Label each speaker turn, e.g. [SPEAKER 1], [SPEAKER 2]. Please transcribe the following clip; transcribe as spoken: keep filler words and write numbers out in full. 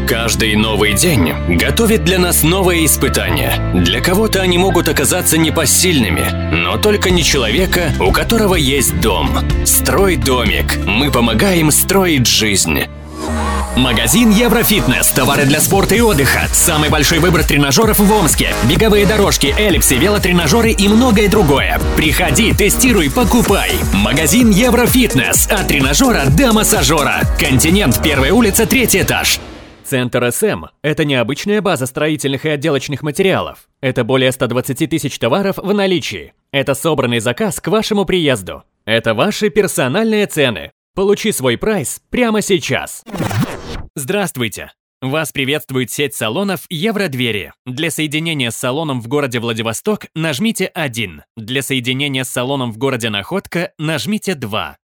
[SPEAKER 1] Каждый новый день готовит для нас новые испытания. Для кого-то они могут оказаться непосильными, но только не человека, у которого есть дом. Строй домик. Мы помогаем строить жизнь. Магазин Еврофитнес. Товары для спорта и отдыха. Самый большой выбор тренажеров в Омске. Беговые дорожки, эллипсы, велотренажеры и многое другое. Приходи, тестируй, покупай. Магазин Еврофитнес. От тренажера до массажера. Континент, первая улица, третий этаж.
[SPEAKER 2] Центр эс эм – это необычная база строительных и отделочных материалов. Это более ста двадцати тысяч товаров в наличии. Это собранный заказ к вашему приезду. Это ваши персональные цены. Получи свой прайс прямо сейчас. Здравствуйте! Вас приветствует сеть салонов Евродвери. Для соединения с салоном в городе Владивосток нажмите один. Для соединения с салоном в городе Находка нажмите два.